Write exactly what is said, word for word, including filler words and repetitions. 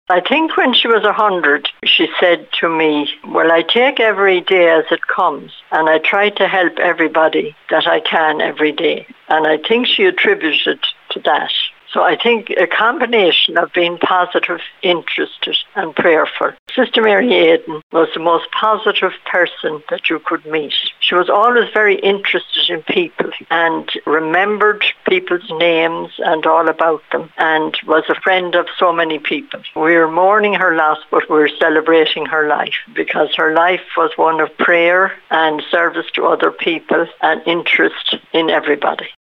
I think when she was a hundred, she said to me, well, I take every day as it comes and I try to help everybody that I can every day. And I think she attributed to that. So I think a combination of being positive, interested and prayerful. Sister Mary Aidan was the most positive person that you could meet. She was always very interested in people and remembered people's names and all about them and was a friend of so many people. We were mourning her loss, but we were celebrating her life because her life was one of prayer and service to other people and interest in everybody.